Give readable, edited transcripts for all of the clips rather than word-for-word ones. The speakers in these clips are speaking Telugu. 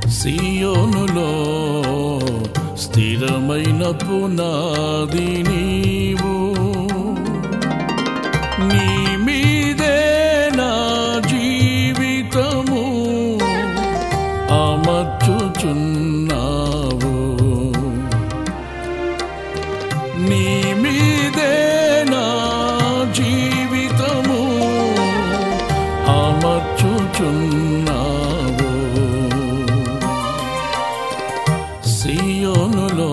సియోనులో స్థిరమైన పునాది నీవు, నీ మీదే నా జీవితము అమర్చుచున్నావు, నీ మీదే నా జీవితము అమర్చుచున్నావు. సియోనులో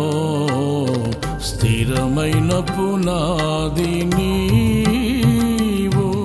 స్థిరమైన పునాది నీవు.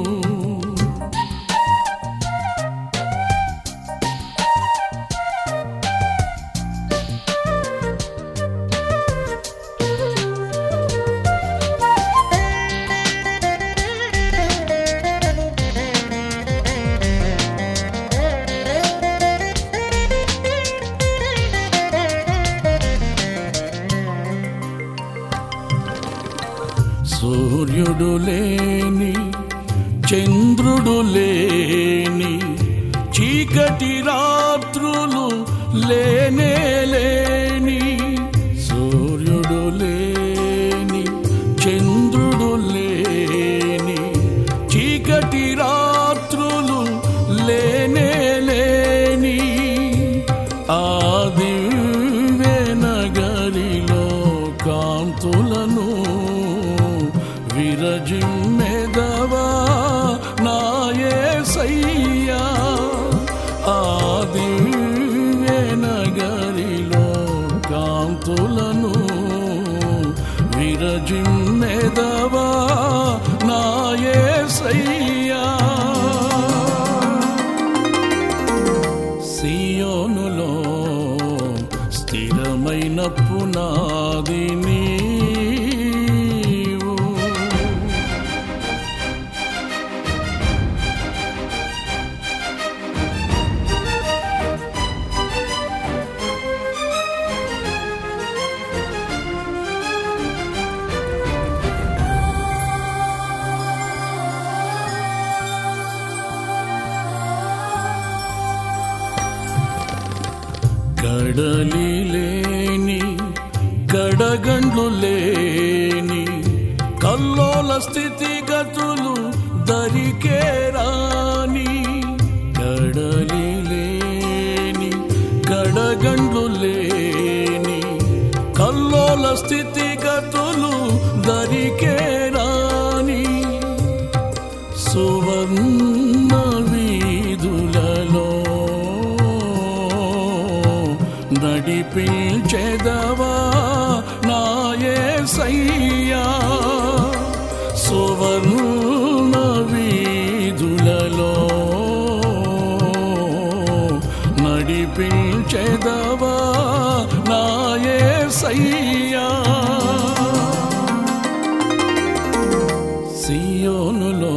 సూర్యుడు లేని చంద్రుడు లేని చీకటి రాత్రులు లేనే లేని, సూర్యుడు లేని చంద్రుడు లేని చీకటి రాత్రులు లేనే లేని ఆ దివ్య నగరిలో కాంతులను విరజిమ్మెదవా నా యేసయ్యా. ఆ దివ్య నగరిలో కాంతులను విరజిమ్మెదవా నా యేసయ్యా. సియోనులో స్థిరమైన పునాది నీవు. కడలి లేని కడగండ్లు లేని కల్లోల స్థితిగతులు దరికే రాని, కడలి లేని కడగండ్లు లేని కల్లోల స్థితిగతులు దరికే రాని, సువర్ణ వీధులలో నడిపించెదవా నా యేసయ్యా. సువర్ణ వీధులలో నడిపించెదవా నా యేసయ్యా. సియోనులో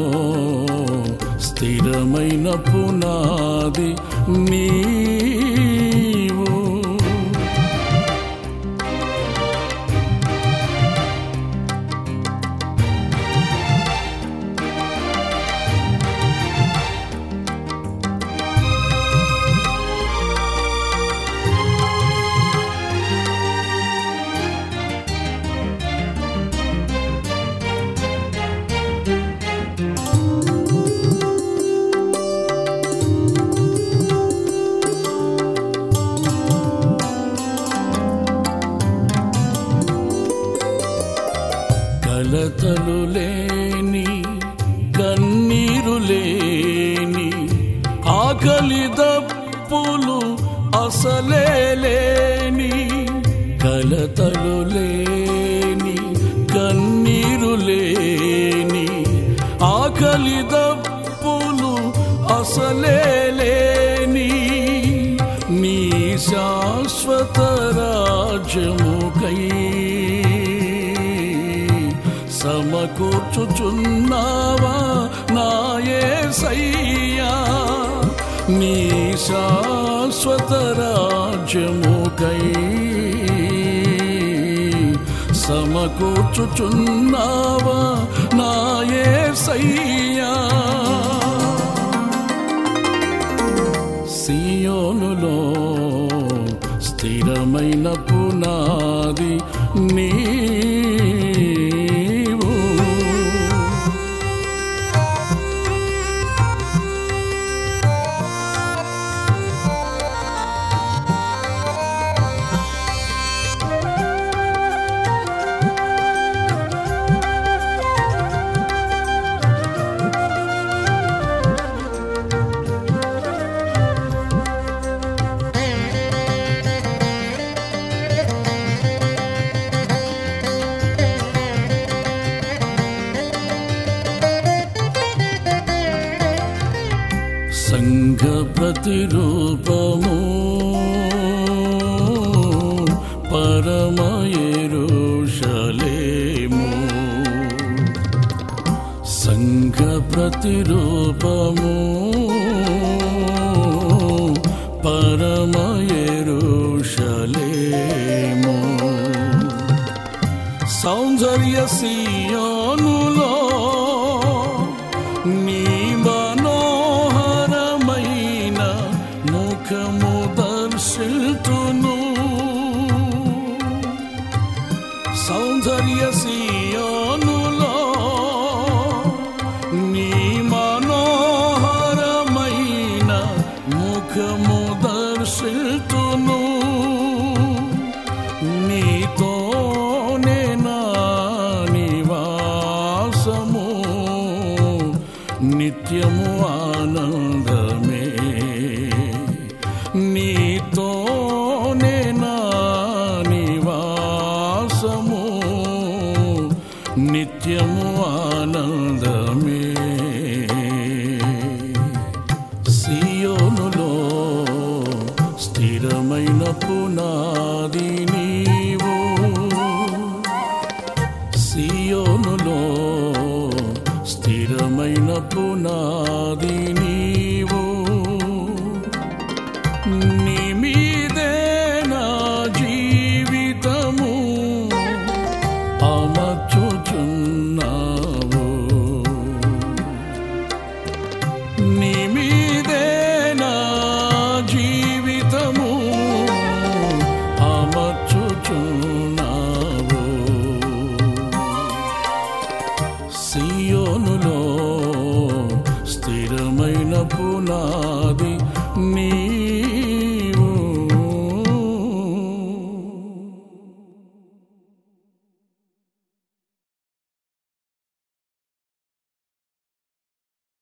స్థిరమైన పునాది నీవు. కలతలు లేని కన్నీరు లేని ఆకలి దప్పులు అసలే లేని, కలతలు లేని కన్నీరు లేని ఆకలి దప్పులు అసలే లేని, నీ శాశ్వత రాజ్యముకై సమకూర్చుచున్నావా నా యేసయ్యా. నీ శాశ్వత రాజ్యముకై సమకూర్చుచున్నావా నా యేసయ్యా. సియోనులో స్థిరమైన పునాది నీవు. సంఘ ప్రతిరూపము పరమ యెరూషలేము. సంఘ ప్రతిరూపము పరమ యెరూషలేము. సౌందర్య సియోనులో నీ మనోహరమైన ముఖము దర్శింతును. సౌందర్య సియోనులో నీ మనోహరమైన ముఖము దర్శింతును. నీతోనే నా నివాసము నిత్యము ఆనందమే. నీతోనే నా నివాసము నిత్యము ఆనందమే. సియోనులో స్థిరమైన పునాది నీవు. సియోనులో స్థిరమైన పునాది నీవు. నీ మీదే నా జీవితము అమర్చుచున్నావు. నీ మీదే నా జీవితము అమర్చుచున్నావు. సియోనులో స్థిరమైన పునాది